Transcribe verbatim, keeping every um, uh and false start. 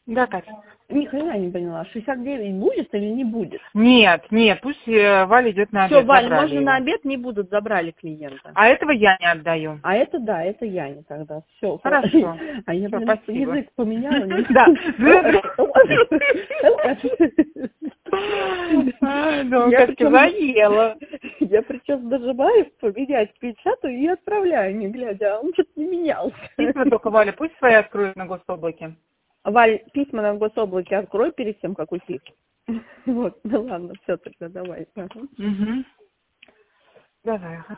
Да, Катя. Ни хрена не поняла. шестьдесят девять будет или не будет? Нет, нет, пусть э, Валя идет на Все, обед. Валь, Забрали можно его. на обед не будут, забрали клиента. А этого я не отдаю. А это да, это я не тогда. Все. Хорошо. А я, Всё, блин, спасибо. язык поменяла. Да. Ну, Катька заела. Я причем нажимаю поменять печатаю и отправляю, не глядя, а он что-то не менялся. Письма только, Валя, пусть свои откроют на гособлаке. Валь, письма на гособлаке открой перед тем, как уйти. Вот, ну ладно, все тогда, давай. Угу. Давай.